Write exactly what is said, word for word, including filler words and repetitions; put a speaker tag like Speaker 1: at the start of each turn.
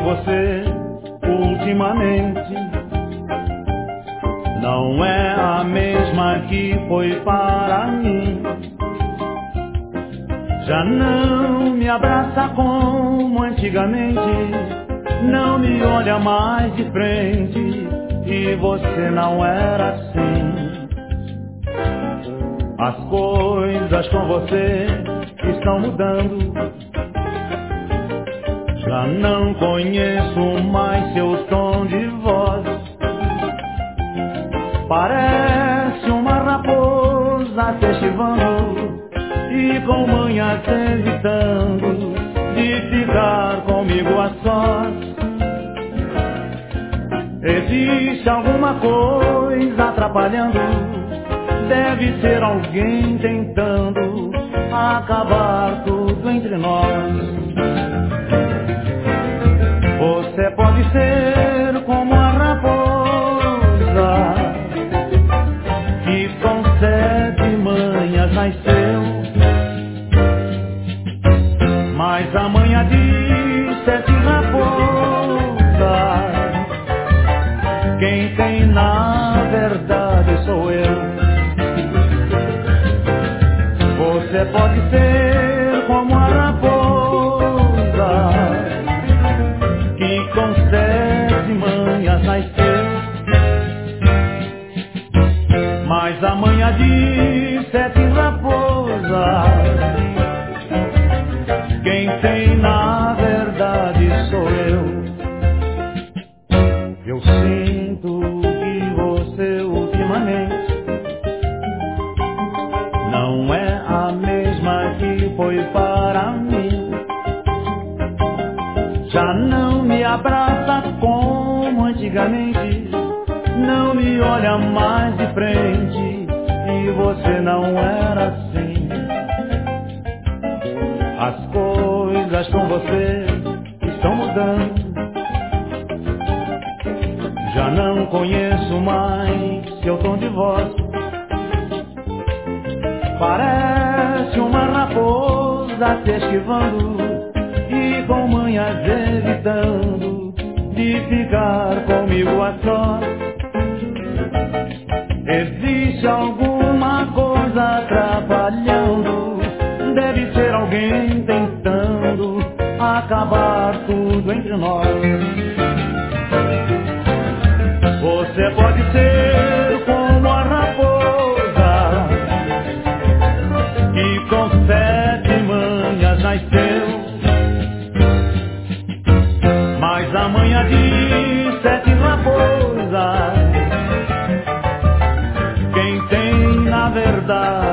Speaker 1: você ultimamente não é a mesma que foi para mim. Já não me abraça como antigamente, não me olha mais de frente, e você não era assim. As coisas com você estão mudando, já não conheço mais seu tom de voz. Parece uma raposa se esquivando e com manhas evitando de ficar comigo a sós. Existe alguma coisa atrapalhando, deve ser alguém tentando acabar tudo entre nós. Você pode ser como a raposa que com sete manhas nasceu, mas a manhã de sete raposas quem tem na verdade sou eu. Você pode ser como a raposa que com sete manhas nasceu, mas a manhã de sete raposas quem tem na verdade sou eu. Eu sinto que você ultimamente não é a mesma que foi para mim. Já não me abraça como antigamente, não me olha mais de frente, e você não era assim. As coisas com você estão mudando, já não conheço mais seu tom de voz. Parece uma raposa se esquivando e com manhas evitando de ficar comigo a sós. Existe alguma coisa atrapalhando, deve ser alguém tentando acabar tudo entre nós. Você pode ser como a raposa que com sete manhas nasceu, mas a manhã de sete raposas quem tem na verdade